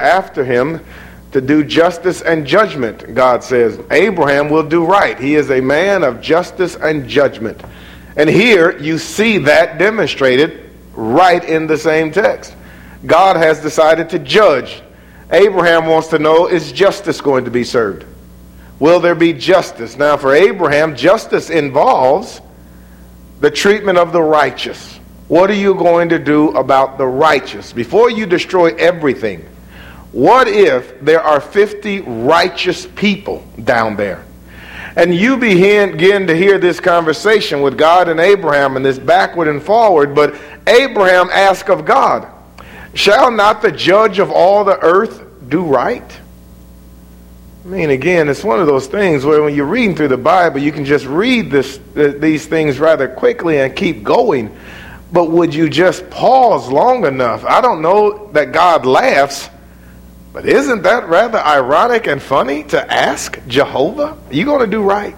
after him to do justice and judgment, God says. Abraham will do right. He is a man of justice and judgment. And here you see that demonstrated right in the same text. God has decided to judge. Abraham wants to know, is justice going to be served? Will there be justice? Now for Abraham, justice involves the treatment of the righteous. What are you going to do about the righteous? Before you destroy everything, what if there are 50 righteous people down there? And you begin to hear this conversation with God and Abraham and this backward and forward, but Abraham asked of God, shall not the judge of all the earth do right? I mean, again, it's one of those things where when you're reading through the Bible, you can just read these things rather quickly and keep going. But would you just pause long enough? I don't know that God laughs, but isn't that rather ironic and funny to ask Jehovah, are you going to do right?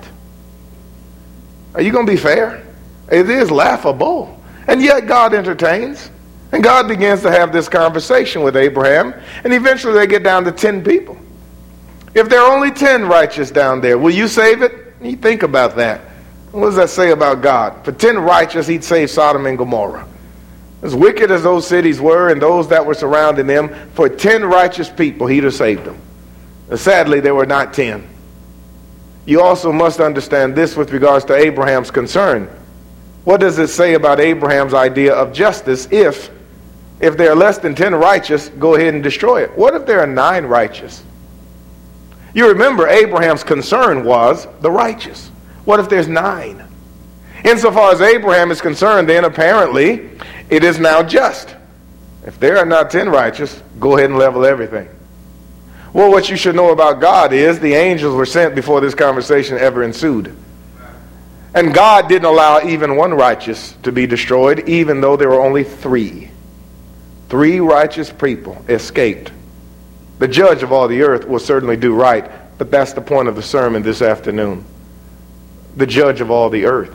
Are you going to be fair? It is laughable. And yet God entertains. And God begins to have this conversation with Abraham. And eventually they get down to 10 people. If there are only 10 righteous down there, will you save it? You think about that. What does that say about God? For 10 righteous, he'd save Sodom and Gomorrah. As wicked as those cities were and those that were surrounding them, for 10 righteous people, he'd have saved them. And sadly, there were not 10. You also must understand this with regards to Abraham's concern. What does it say about Abraham's idea of justice if there are less than 10 righteous, go ahead and destroy it? What if there are 9 righteous? You remember Abraham's concern was the righteous. What if there's 9? Insofar as Abraham is concerned, then apparently it is now just. If there are not 10 righteous, go ahead and level everything. Well, what you should know about God is the angels were sent before this conversation ever ensued. And God didn't allow even one righteous to be destroyed, even though there were only 3. 3 righteous people escaped. The judge of all the earth will certainly do right, but that's the point of the sermon this afternoon. The judge of all the earth.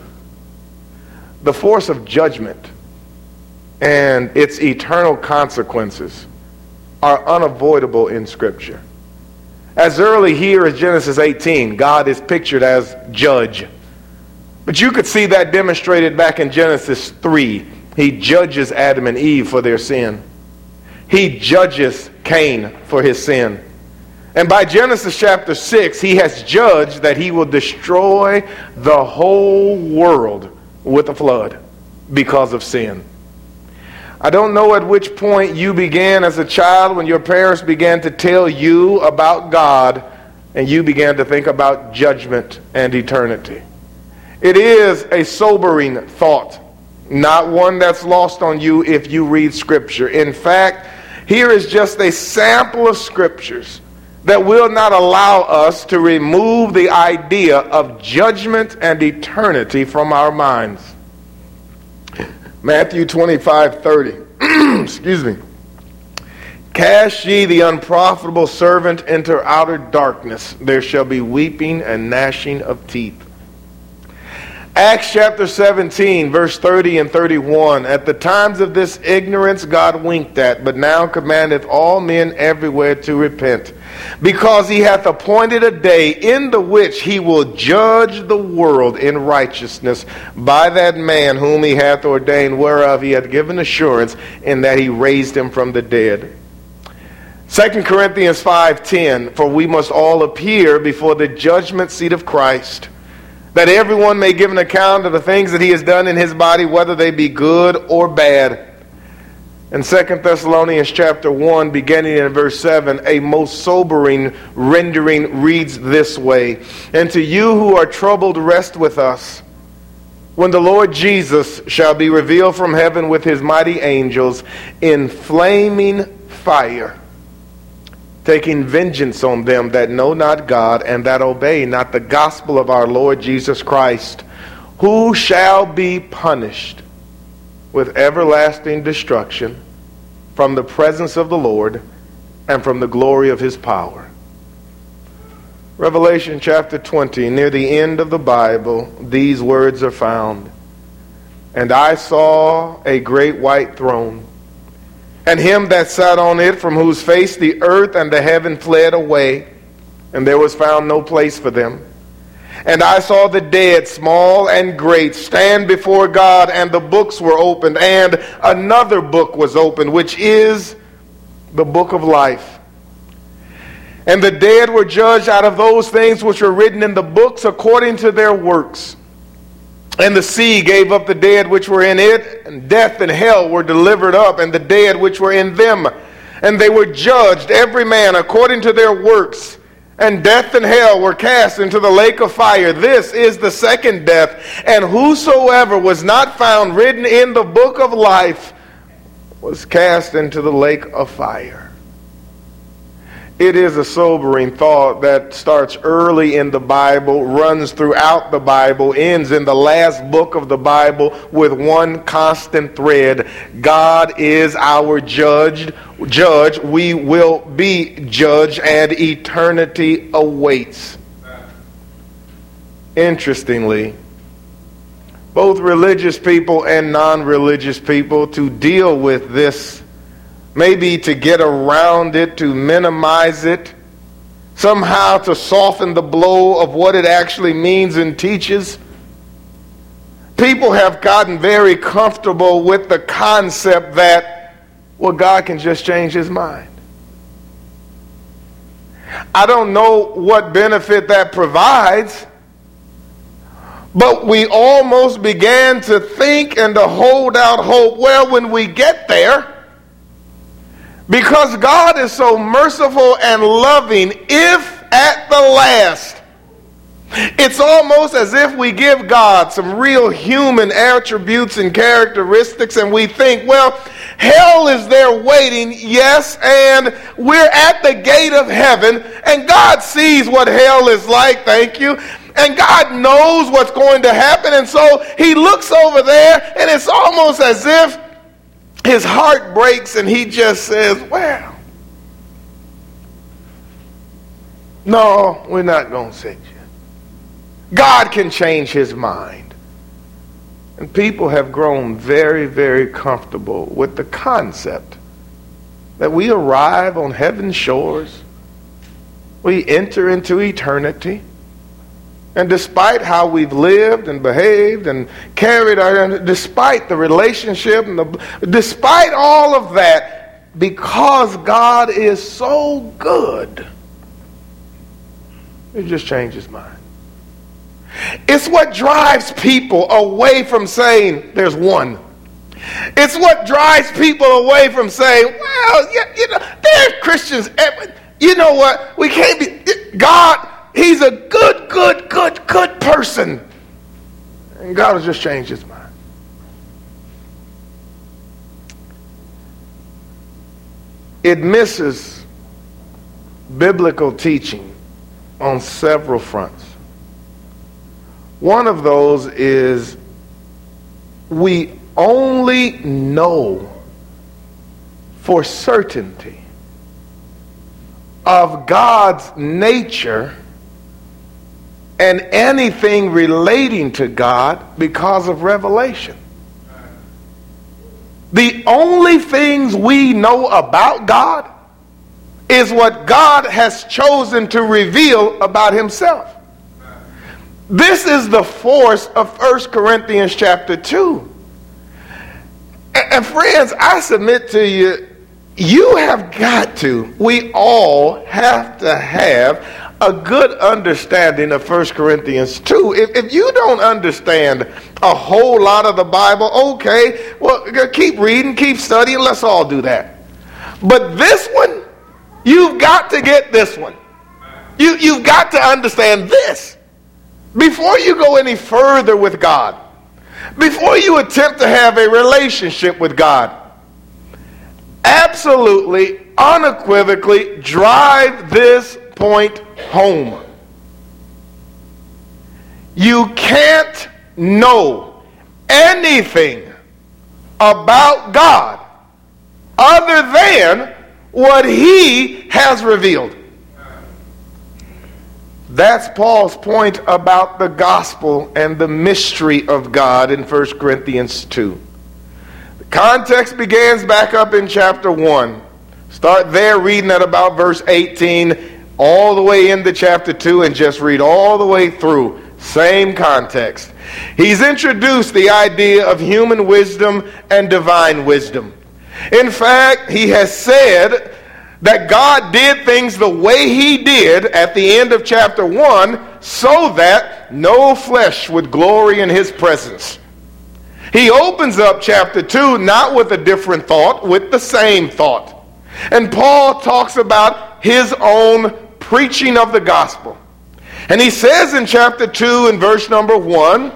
The force of judgment and its eternal consequences are unavoidable in Scripture. As early here as Genesis 18, God is pictured as judge. But you could see that demonstrated back in Genesis 3. He judges Adam and Eve for their sin. He judges Cain for his sin. And by Genesis chapter 6, he has judged that he will destroy the whole world with a flood because of sin. I don't know at which point you began as a child when your parents began to tell you about God and you began to think about judgment and eternity. It is a sobering thought, not one that's lost on you if you read Scripture. In fact, here is just a sample of Scriptures that will not allow us to remove the idea of judgment and eternity from our minds. Matthew 25:30. Excuse me. Cast ye the unprofitable servant into outer darkness. There shall be weeping and gnashing of teeth. Acts chapter 17, verse 30 and 31. At the times of this ignorance God winked at, but now commandeth all men everywhere to repent, because he hath appointed a day in the which he will judge the world in righteousness by that man whom he hath ordained, whereof he hath given assurance, in that he raised him from the dead. 2 Corinthians 5:10. For we must all appear before the judgment seat of Christ, that everyone may give an account of the things that he has done in his body, whether they be good or bad. In 2 Thessalonians chapter 1, beginning in verse 7, a most sobering rendering reads this way: And to you who are troubled, rest with us, when the Lord Jesus shall be revealed from heaven with his mighty angels in flaming fire, taking vengeance on them that know not God and that obey not the gospel of our Lord Jesus Christ, who shall be punished with everlasting destruction from the presence of the Lord and from the glory of his power. Revelation chapter 20, near the end of the Bible, these words are found. And I saw a great white throne, and him that sat on it, from whose face the earth and the heaven fled away, and there was found no place for them. And I saw the dead, small and great, stand before God, and the books were opened, and another book was opened, which is the book of life. And the dead were judged out of those things which were written in the books according to their works. And the sea gave up the dead which were in it, and death and hell were delivered up, and the dead which were in them. And they were judged, every man according to their works. And death and hell were cast into the lake of fire. This is the second death. And whosoever was not found written in the book of life was cast into the lake of fire. It is a sobering thought that starts early in the Bible, runs throughout the Bible, ends in the last book of the Bible with one constant thread. God is our judge. We will be judged, and eternity awaits. Interestingly, both religious people and non-religious people, to deal with this, maybe to get around it, to minimize it, somehow to soften the blow of what it actually means and teaches. People have gotten very comfortable with the concept that, well, God can just change his mind. I don't know what benefit that provides, but we almost began to think and to hold out hope. Well, when we get there, because God is so merciful and loving, if at the last, it's almost as if we give God some real human attributes and characteristics, and we think, well, hell is there waiting, yes, and we're at the gate of heaven, and God sees what hell is like, thank you, and God knows what's going to happen, and so he looks over there, and it's almost as if his heart breaks and he just says, well, no, we're not going to send you. God can change his mind. And people have grown very, very comfortable with the concept that we arrive on heaven's shores, we enter into eternity, and despite how we've lived and behaved and carried our, despite the relationship, and despite all of that, because God is so good, he just changed his mind. It's what drives people away from saying there's one. It's what drives people away from saying, well, you know, there's Christians. You know what? We can't be, God, he's a good person. And God has just changed his mind. It misses biblical teaching on several fronts. One of those is we only know for certainty of God's nature and anything relating to God because of revelation. The only things we know about God is what God has chosen to reveal about himself. This is the force of 1 Corinthians chapter 2. And friends, I submit to you, you have got to, we all have to have a good understanding of 1 Corinthians 2. If you don't understand a whole lot of the Bible, okay, well, keep reading, keep studying, let's all do that. But this one, you've got to get this one. You've got to understand this before you go any further with God, before you attempt to have a relationship with God. Absolutely, unequivocally drive this point home. You can't know anything about God other than what he has revealed. That's Paul's point about the gospel and the mystery of God in 1 Corinthians 2. Context begins back up in chapter 1. Start there reading at about verse 18 all the way into chapter 2 and just read all the way through. Same context. He's introduced the idea of human wisdom and divine wisdom. In fact, he has said that God did things the way he did at the end of chapter 1 so that no flesh would glory in his presence. He opens up chapter 2 not with a different thought, with the same thought. And Paul talks about his own preaching of the gospel. And he says in chapter 2 in verse number 1,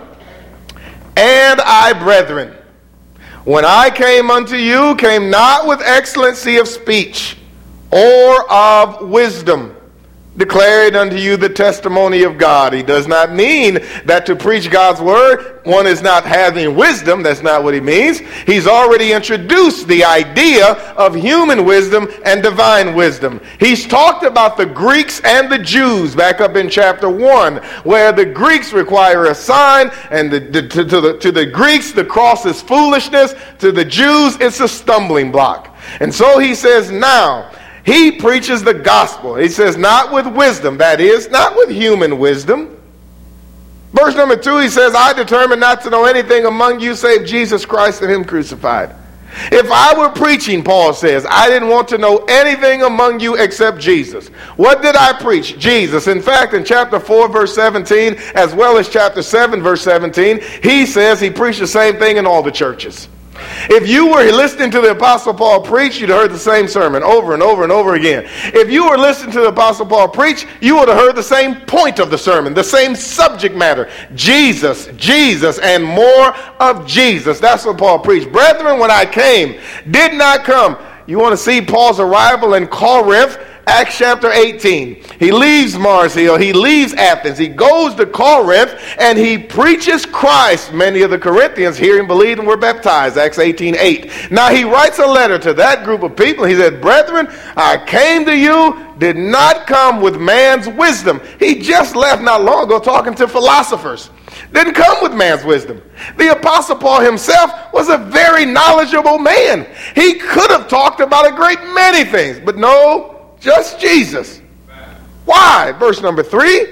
"And I, brethren, when I came unto you, came not with excellency of speech or of wisdom, declaring unto you the testimony of God." He does not mean that to preach God's word, one is not having wisdom. That's not what he means. He's already introduced the idea of human wisdom and divine wisdom. He's talked about the Greeks and the Jews back up in chapter 1, where the Greeks require a sign, and to the Greeks the cross is foolishness. To the Jews it's a stumbling block. And so he says now, he preaches the gospel. He says, not with wisdom, that is, not with human wisdom. Verse number 2, he says, "I determined not to know anything among you save Jesus Christ and him crucified." If I were preaching, Paul says, I didn't want to know anything among you except Jesus. What did I preach? Jesus. In fact, in chapter 4, verse 17, as well as chapter 7, verse 17, he says he preached the same thing in all the churches. If you were listening to the Apostle Paul preach, you'd have heard the same sermon over and over and over again. If you were listening to the Apostle Paul preach, you would have heard the same point of the sermon, the same subject matter. Jesus, Jesus, and more of Jesus. That's what Paul preached. Brethren, when I came, did not come. You want to see Paul's arrival in Corinth? Acts chapter 18. He leaves Mars Hill. He leaves Athens. He goes to Corinth and he preaches Christ. Many of the Corinthians hearing, believed, and were baptized. Acts 18:8. Now he writes a letter to that group of people. He said, "Brethren, I came to you, did not come with man's wisdom." He just left not long ago talking to philosophers. Didn't come with man's wisdom. The Apostle Paul himself was a very knowledgeable man. He could have talked about a great many things, but no, just Jesus. Why? Verse number 3.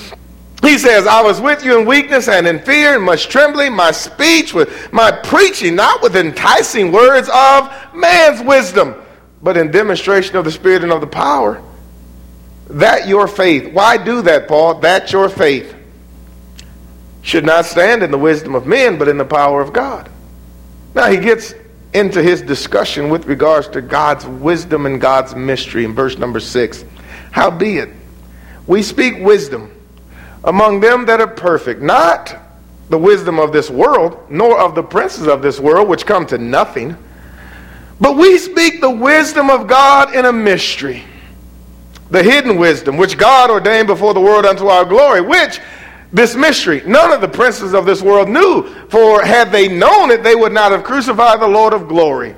He says, "I was with you in weakness and in fear and much trembling. My speech with my preaching, not with enticing words of man's wisdom, but in demonstration of the Spirit and of the power. That your faith." Why do that, Paul? "That your faith should not stand in the wisdom of men, but in the power of God." Now he gets into his discussion with regards to God's wisdom and God's mystery in verse number 6. "Howbeit, we speak wisdom among them that are perfect, not the wisdom of this world, nor of the princes of this world, which come to nothing. But we speak the wisdom of God in a mystery, the hidden wisdom, which God ordained before the world unto our glory, which this mystery none of the princes of this world knew, for had they known it, they would not have crucified the Lord of glory."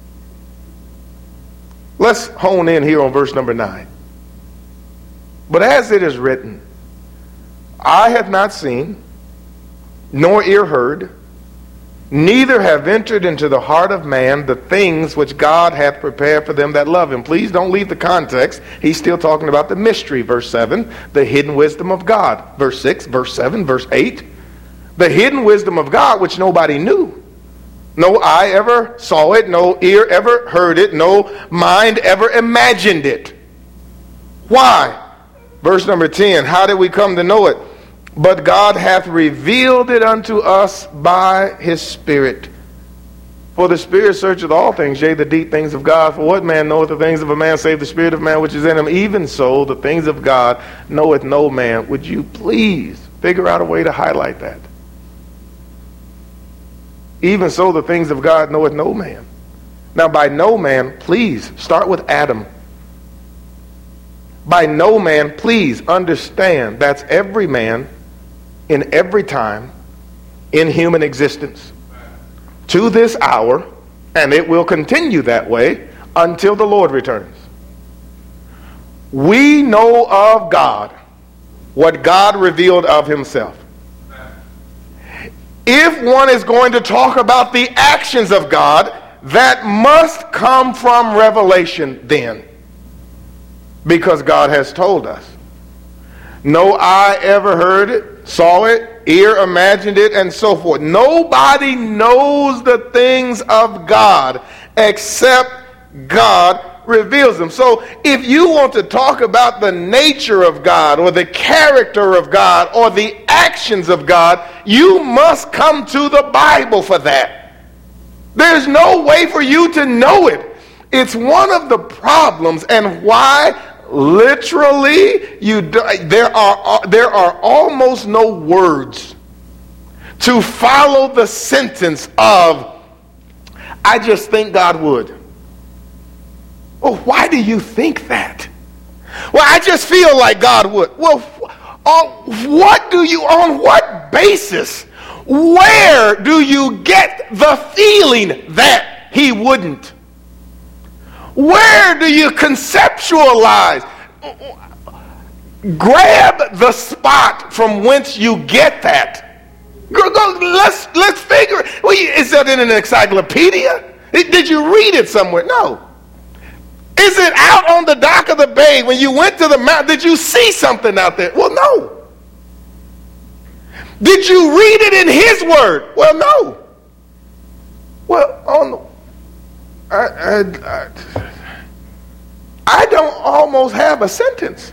Let's hone in here on verse number 9. "But as it is written, eye have not seen, nor ear heard, neither have entered into the heart of man the things which God hath prepared for them that love him." Please don't leave the context. He's still talking about the mystery, verse 7, the hidden wisdom of God. Verse 6, verse 7, verse 8. The hidden wisdom of God which nobody knew. No eye ever saw it, no ear ever heard it, no mind ever imagined it. Why? Verse number 10, how did we come to know it? "But God hath revealed it unto us by his Spirit. For the Spirit searcheth all things, yea, the deep things of God. For what man knoweth the things of a man, save the Spirit of man which is in him? Even so, the things of God knoweth no man." Would you please figure out a way to highlight that? Even so, the things of God knoweth no man. Now, by no man, please start with Adam. By no man, please understand that's every man in every time in human existence to this hour, and it will continue that way until the Lord returns. We know of God what God revealed of himself. if one is going to talk about the actions of God, that must come from revelation then, because God has told us. No eye ever heard it, saw it, ear imagined it, and so forth. Nobody knows the things of God except God reveals them. So if you want to talk about the nature of God or the character of God or the actions of God, you must come to the Bible for that. There's no way for you to know it. It's one of the problems, and why literally there are almost no words to follow the sentence of, I just think God would. Well, why do you think that? Well, I just feel like God would. Well, on what basis? Where do you get the feeling that he wouldn't? Where do you conceptualize? Grab the spot from whence you get that. Let's figure it. Well, is that in an encyclopedia? Did you read it somewhere? No. Is it out on the dock of the bay when you went to the mountain? Did you see something out there? Well, no. Did you read it in his word? Well, no. Well, I don't almost have a sentence.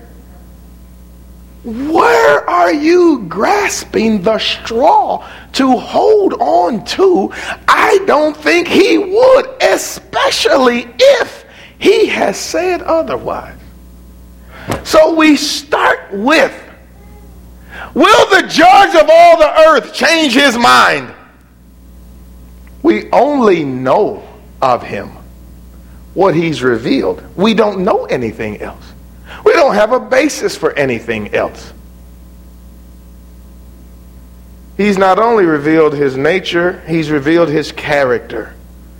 Where are you grasping the straw to hold on to? I don't think he would, especially if he has said otherwise. So we start with, will the judge of all the earth change his mind? We only know of him what he's revealed. We don't know anything else. We don't have a basis for anything else. He's not only revealed his nature, he's revealed his character.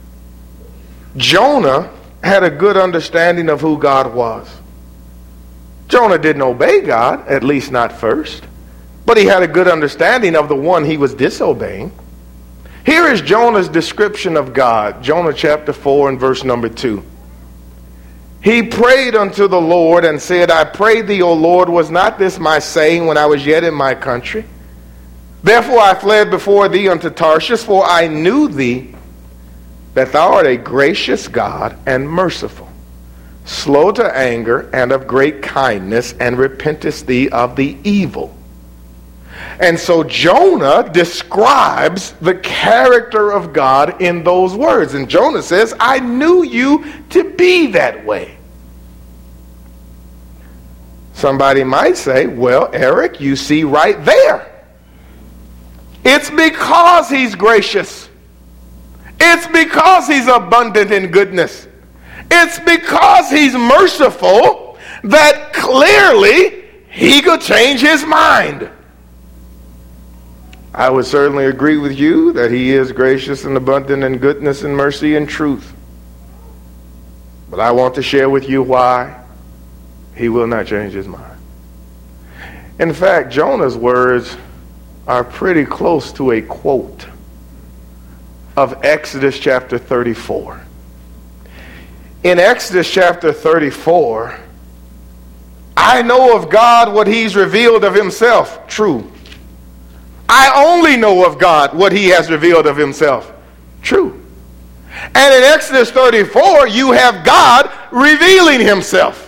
Jonah had a good understanding of who God was. Jonah didn't obey God, at least not first, but he had a good understanding of the one he was disobeying. Here is Jonah's description of God. Jonah chapter 4 and verse number 2. He prayed unto the Lord and said, I pray thee, O Lord, was not this my saying when I was yet in my country? Therefore I fled before thee unto Tarshish, for I knew thee, that thou art a gracious God and merciful, slow to anger and of great kindness, and repentest thee of the evil. And so Jonah describes the character of God in those words. And Jonah says, I knew you to be that way. Somebody might say, well, Eric, you see right there. It's because he's gracious. It's because he's abundant in goodness. It's because he's merciful that clearly he could change his mind. I would certainly agree with you that he is gracious and abundant in goodness and mercy and truth. But I want to share with you why he will not change his mind. In fact, Jonah's words are pretty close to a quote of Exodus chapter 34. In Exodus chapter 34, I know of God what he's revealed of himself. True. I only know of God what he has revealed of himself. True. And in Exodus 34, you have God revealing himself.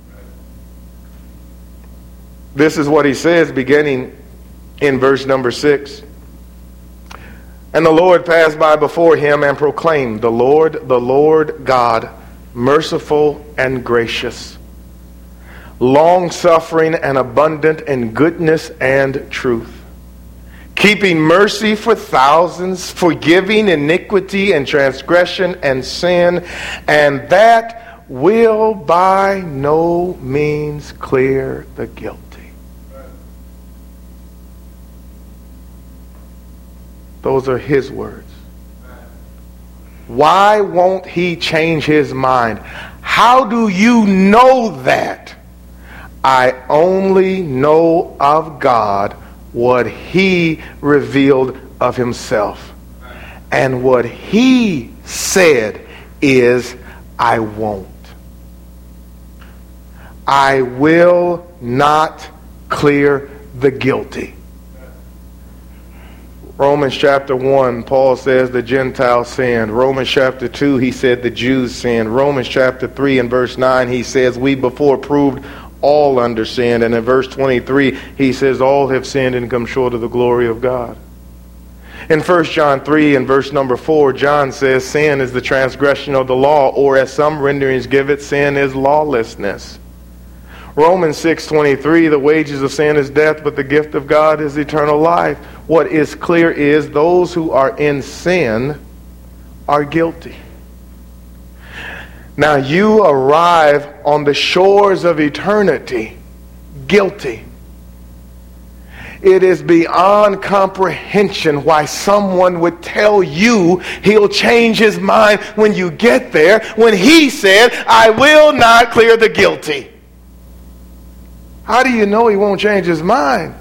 This is what he says beginning in verse number 6. And the Lord passed by before him and proclaimed, the Lord God, merciful and gracious, long-suffering and abundant in goodness and truth, keeping mercy for thousands, forgiving iniquity and transgression and sin, and that will by no means clear the guilty. Those are his words. Why won't he change his mind? How do you know that? I only know of God what he revealed of himself. And what he said is, I won't. I will not clear the guilty. Romans chapter 1, Paul says the Gentiles sinned. Romans chapter 2, he said the Jews sinned. Romans chapter 3 and verse 9, he says we before proved all under sin. And in verse 23, he says all have sinned and come short of the glory of God. In 1 John 3 and verse number 4, John says sin is the transgression of the law, or as some renderings give it, sin is lawlessness. Romans 6:23, the wages of sin is death, but the gift of God is eternal life. What is clear is those who are in sin are guilty. Now you arrive on the shores of eternity guilty. It is beyond comprehension why someone would tell you he'll change his mind when you get there, when he said, I will not clear the guilty. How do you know he won't change his mind?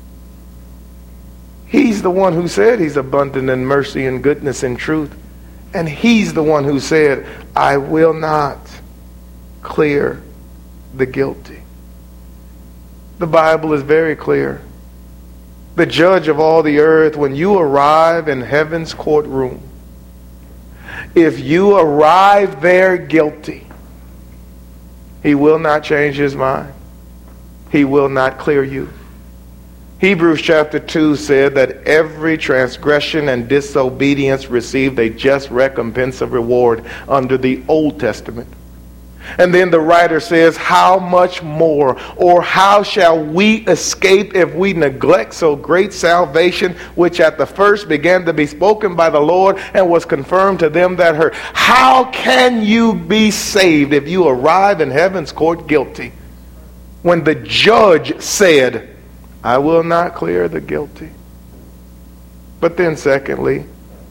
He's the one who said he's abundant in mercy and goodness and truth. And he's the one who said, I will not clear the guilty. The Bible is very clear. The judge of all the earth, when you arrive in heaven's courtroom, if you arrive there guilty, he will not change his mind. He will not clear you. Hebrews chapter 2 said that every transgression and disobedience received a just recompense of reward under the Old Testament. And then the writer says, how much more, or how shall we escape if we neglect so great salvation, which at the first began to be spoken by the Lord and was confirmed to them that heard? How can you be saved if you arrive in heaven's court guilty, when the judge said, I will not clear the guilty? But then secondly,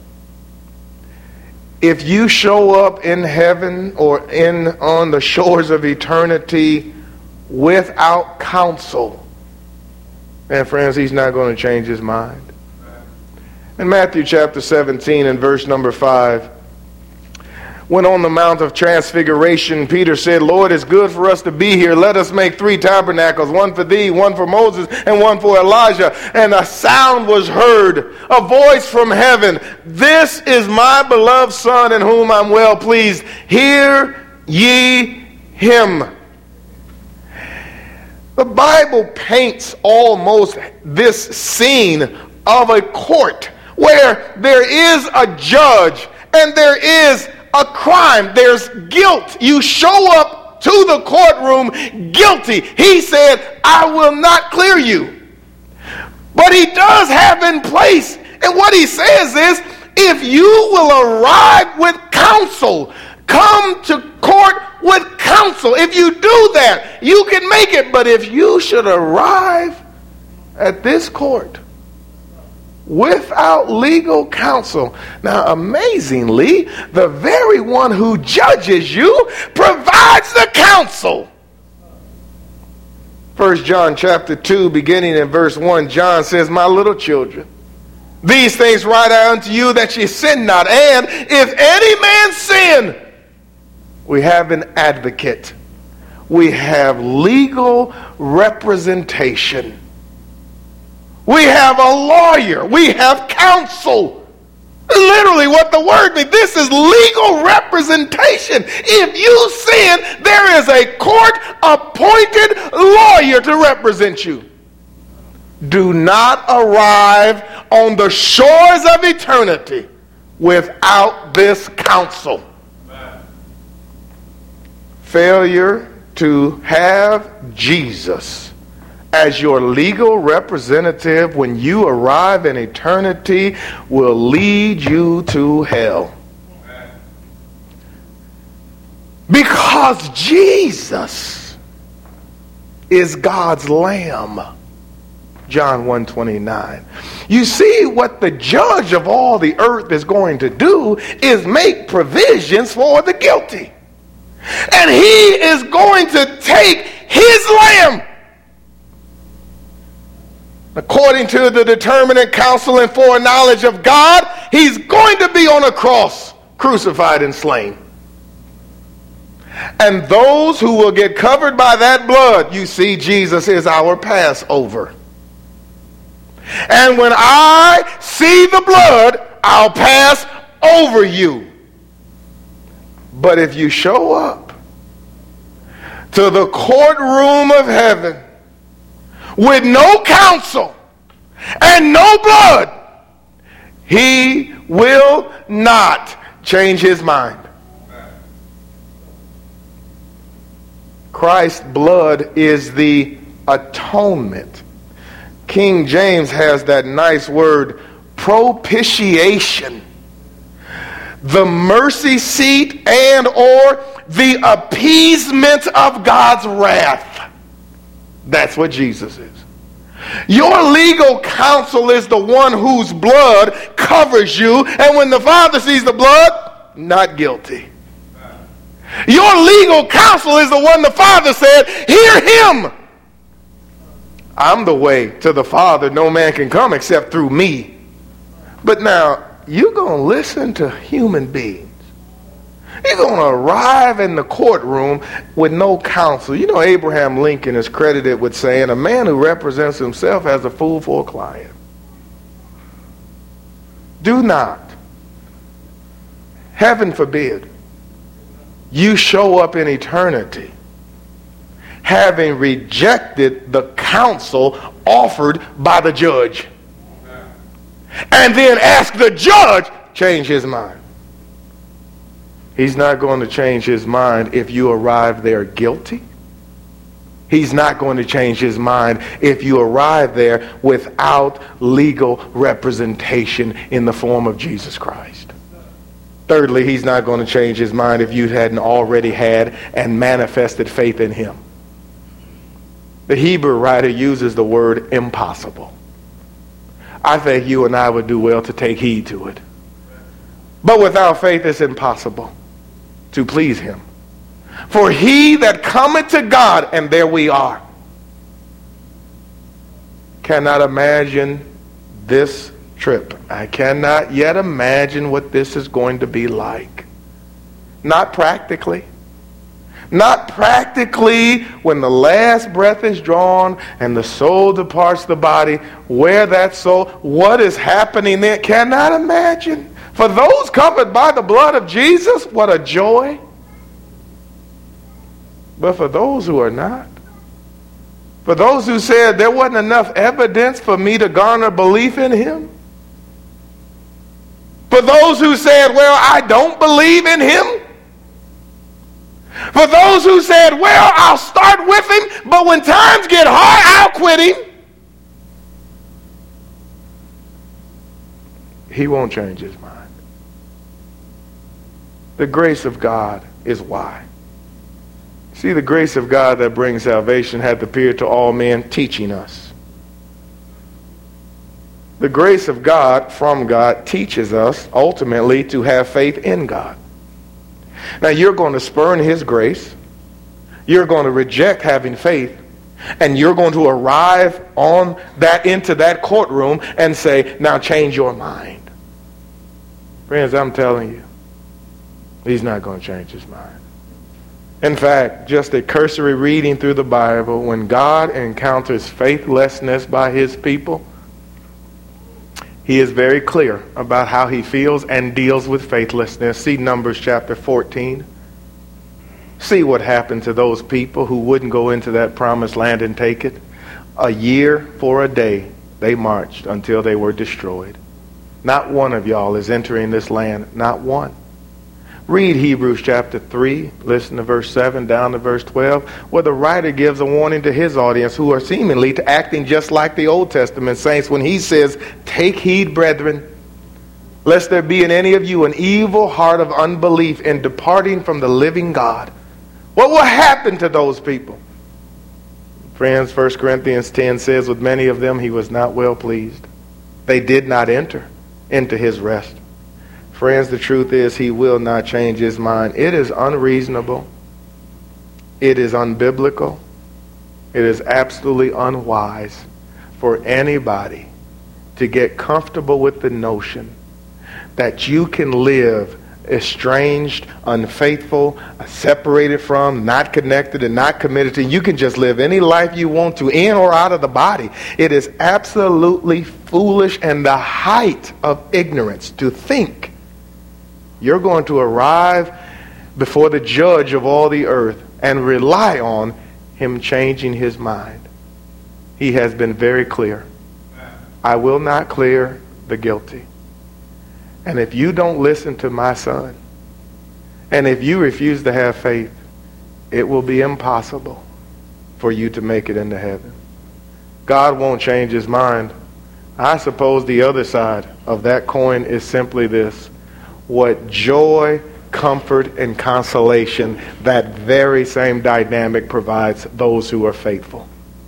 if you show up in heaven or on the shores of eternity without counsel, and friends, he's not going to change his mind. In Matthew chapter 17 and verse number 5, when on the Mount of Transfiguration, Peter said, Lord, it's good for us to be here. Let us make 3 tabernacles, one for thee, one for Moses, and one for Elijah. And a sound was heard, a voice from heaven. This is my beloved Son in whom I'm well pleased. Hear ye him. The Bible paints almost this scene of a court where there is a judge and there is a crime. There's guilt. You show up to the courtroom guilty. He said, I will not clear you. But he does have in place, and what he says is, if you will arrive with counsel, come to court with counsel. If you do that, you can make it. But if you should arrive at this court without legal counsel. Now, amazingly, the very one who judges you provides the counsel. 1 John chapter 2, beginning in verse 1, John says, my little children, these things write I unto you that ye sin not. And if any man sin, we have an advocate. We have legal representation. We have a lawyer. We have counsel. Literally what the word means. This is legal representation. If you sin, there is a court-appointed lawyer to represent you. Do not arrive on the shores of eternity without this counsel. Failure to have Jesus as your legal representative when you arrive in eternity will lead you to hell. Because Jesus is God's Lamb. John 1:29. You see, what the judge of all the earth is going to do is make provisions for the guilty. And he is going to take his lamb according to the determinate counsel and foreknowledge of God, he's going to be on a cross, crucified and slain. And those who will get covered by that blood, you see, Jesus is our Passover. And when I see the blood, I'll pass over you. But if you show up to the courtroom of heaven with no counsel and no blood, he will not change his mind. Christ's blood is the atonement. King James has that nice word, propitiation. The mercy seat and or the appeasement of God's wrath. That's what Jesus is. Your legal counsel is the one whose blood covers you, and when the Father sees the blood, not guilty. Your legal counsel is the one the Father said, hear him. I'm the way to the Father. No man can come except through me. But now, you're going to listen to human beings. You're going to arrive in the courtroom with no counsel. You know, Abraham Lincoln is credited with saying, a man who represents himself as a fool for a client. Do not, heaven forbid, you show up in eternity having rejected the counsel offered by the judge, and then ask the judge change his mind. He's not going to change his mind if you arrive there guilty. He's not going to change his mind if you arrive there without legal representation in the form of Jesus Christ. Thirdly, he's not going to change his mind if you hadn't already had and manifested faith in him. The Hebrew writer uses the word impossible. I think you and I would do well to take heed to it. But without faith it's impossible to please him. For he that cometh to God, and there we are, cannot imagine this trip. I cannot yet imagine what this is going to be like. Not practically. Not practically when the last breath is drawn and the soul departs the body. Where that soul, what is happening there, cannot imagine. For those covered by the blood of Jesus, what a joy. But for those who are not, for those who said there wasn't enough evidence for me to garner belief in him, for those who said, well, I don't believe in him, for those who said, well, I'll start with him, but when times get hard, I'll quit him, he won't change his mind. The grace of God is why. See, the grace of God that brings salvation hath appeared to all men, teaching us. The grace of God from God teaches us ultimately to have faith in God. Now you're going to spurn his grace. You're going to reject having faith. And you're going to arrive on that into that courtroom and say, now change your mind. Friends, I'm telling you, he's not going to change his mind. In fact, just a cursory reading through the Bible, when God encounters faithlessness by his people, he is very clear about how he feels and deals with faithlessness. See Numbers chapter 14. See what happened to those people who wouldn't go into that promised land and take it. A year for a day they marched until they were destroyed. Not one of y'all is entering this land. Not one. Read Hebrews chapter 3, listen to verse 7 down to verse 12, where the writer gives a warning to his audience who are seemingly to acting just like the Old Testament saints when he says, take heed, brethren, lest there be in any of you an evil heart of unbelief in departing from the living God. What will happen to those people? Friends, 1 Corinthians 10 says, with many of them he was not well pleased. They did not enter into his rest. Friends, the truth is he will not change his mind. It is unreasonable. It is unbiblical. It is absolutely unwise for anybody to get comfortable with the notion that you can live estranged, unfaithful, separated from, not connected, and not committed to. You can just live any life you want to, in or out of the body. It is absolutely foolish and the height of ignorance to think you're going to arrive before the judge of all the earth and rely on him changing his mind. He has been very clear. I will not clear the guilty. And if you don't listen to my son, and if you refuse to have faith, it will be impossible for you to make it into heaven. God won't change his mind. I suppose the other side of that coin is simply this: what joy, comfort, and consolation that very same dynamic provides those who are faithful.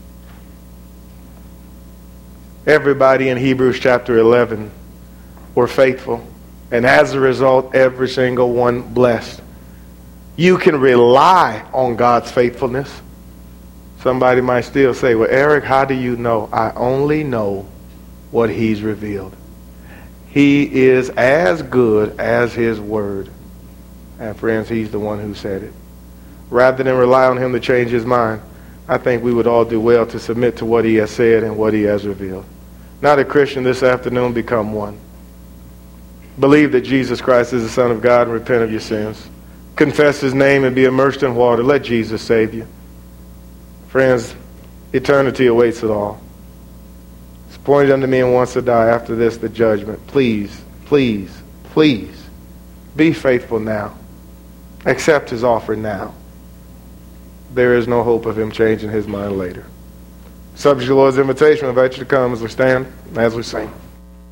Everybody in Hebrews chapter 11 were faithful, and as a result, every single one blessed. You can rely on God's faithfulness. Somebody might still say, well, Eric, how do you know? I only know what he's revealed. He is as good as his word. And friends, he's the one who said it. Rather than rely on him to change his mind, I think we would all do well to submit to what he has said and what he has revealed. Not a Christian this afternoon, become one. Believe that Jesus Christ is the Son of God and repent of your sins. Confess his name and be immersed in water. Let Jesus save you. Friends, eternity awaits it all. It's appointed unto me and once to die, after this the judgment. Please, please, please, be faithful now. Accept his offer now. There is no hope of him changing his mind later. Subject to the Lord's invitation, I invite you to come as we stand, as we sing.